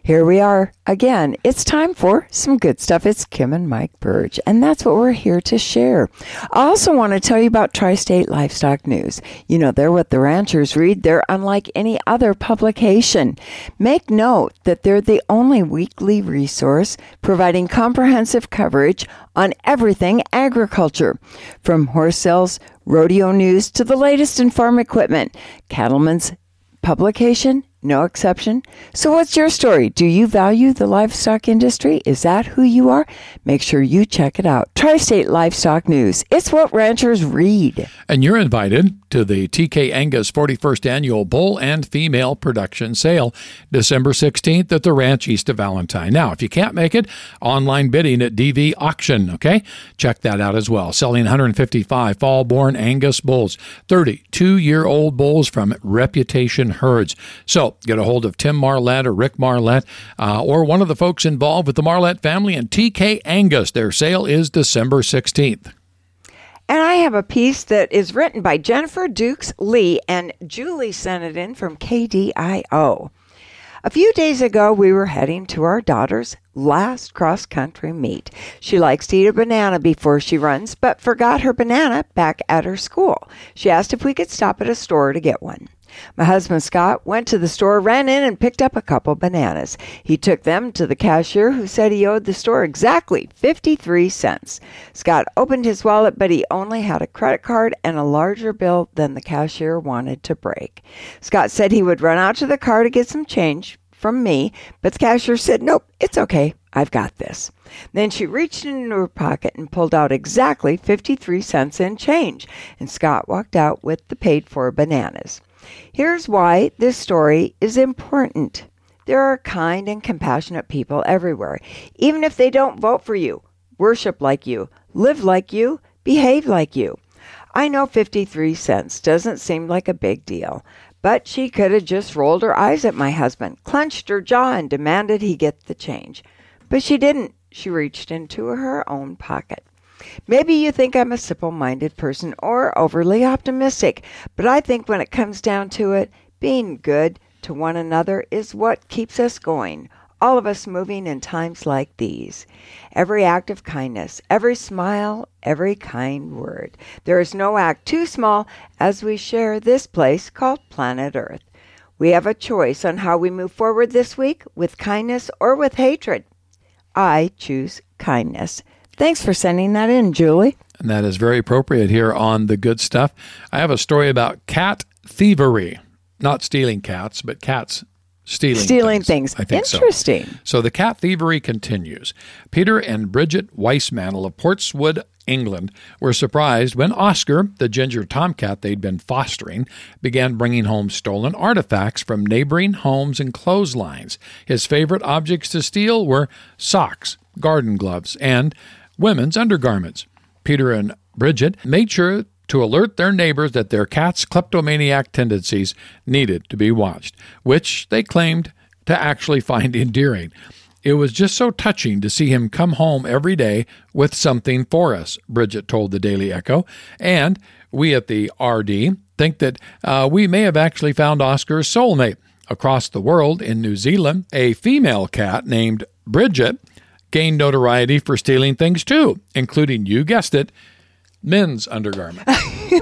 Here we are again. It's time for some good stuff. It's Kim and Mike Burge, and that's what we're here to share. I also want to tell you about Tri-State Livestock News. You know, they're what the ranchers read. They're unlike any other publication. Make note that they're the only weekly resource providing comprehensive coverage on everything agriculture, from horse sales, rodeo news, to the latest in farm equipment. Cattleman's publication, no exception. So what's your story? Do you value the livestock industry? Is that who you are? Make sure you check it out. Tri-State Livestock News. It's what ranchers read. And you're invited to the TK Angus 41st Annual Bull and Female Production Sale, December 16th at the ranch east of Valentine. Now, if you can't make it, online bidding at DV Auction, okay? Check that out as well. Selling 155 fall-born Angus bulls, 32-year-old bulls from Reputation Herds. So get a hold of Tim Marlette or Rick Marlette or one of the folks involved with the Marlette family and TK Angus. Their sale is December 16th. And I have a piece that is written by Jennifer Dukes Lee, and Julie sent it in from KDIO. A few days ago, we were heading to our daughter's last cross-country meet. She likes to eat a banana before she runs, but forgot her banana back at her school. She asked if we could stop at a store to get one. My husband, Scott, went to the store, ran in, and picked up a couple bananas. He took them to the cashier, who said he owed the store exactly 53 cents. Scott opened his wallet, but he only had a credit card and a larger bill than the cashier wanted to break. Scott said he would run out to the car to get some change from me, but the cashier said, "Nope, it's okay. I've got this." Then she reached into her pocket and pulled out exactly 53 cents in change, and Scott walked out with the paid-for bananas. Here's why this story is important. There are kind and compassionate people everywhere, even if they don't vote for you, worship like you, live like you, behave like you. I know 53 cents doesn't seem like a big deal, but she could have just rolled her eyes at my husband, clenched her jaw, and demanded he get the change. But she didn't. She reached into her own pocket. Maybe you think I'm a simple-minded person or overly optimistic, but I think when it comes down to it, being good to one another is what keeps us going, all of us moving in times like these. Every act of kindness, every smile, every kind word. There is no act too small as we share this place called planet Earth. We have a choice on how we move forward this week, with kindness or with hatred. I choose kindness. Thanks for sending that in, Julie. And that is very appropriate here on The Good Stuff. I have a story about cat thievery. Not stealing cats, but cats stealing things. I think Interesting. So the cat thievery continues. Peter and Bridget Weissmantle of Portswood, England, were surprised when Oscar, the ginger tomcat they'd been fostering, began bringing home stolen artifacts from neighboring homes and clotheslines. His favorite objects to steal were socks, garden gloves, and women's undergarments. Peter and Bridget made sure to alert their neighbors that their cat's kleptomaniac tendencies needed to be watched, which they claimed to actually find endearing. It was just so touching to see him come home every day with something for us, Bridget told the Daily Echo. And we at the RD think that we may have actually found Oscar's soulmate. Across the world, in New Zealand, a female cat named Bridget gained notoriety for stealing things too, including, you guessed it, men's undergarments.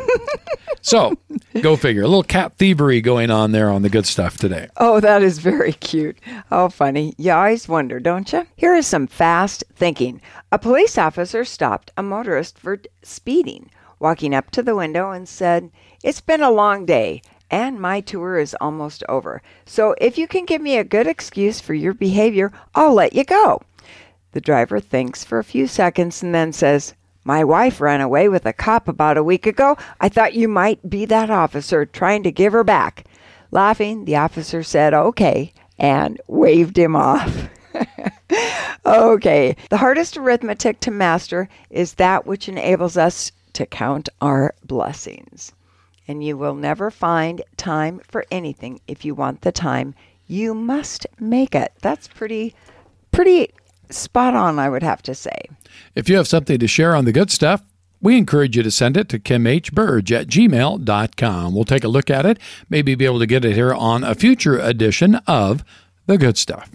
So, go figure. A little cat thievery going on there on The Good Stuff today. Oh, that is very cute. Oh, funny. You always wonder, don't you? Here is some fast thinking. A police officer stopped a motorist for speeding, walking up to the window and said, "It's been a long day, and my tour is almost over. So if you can give me a good excuse for your behavior, I'll let you go." The driver thinks for a few seconds and then says, "My wife ran away with a cop about a week ago. I thought you might be that officer trying to give her back." Laughing, the officer said, "Okay," and waved him off. Okay, the hardest arithmetic to master is that which enables us to count our blessings. And you will never find time for anything if you want the time. You must make it. That's pretty spot on, I would have to say. If you have something to share on The Good Stuff, we encourage you to send it to kimhburge@gmail.com. We'll take a look at it, maybe be able to get it here on a future edition of The Good Stuff.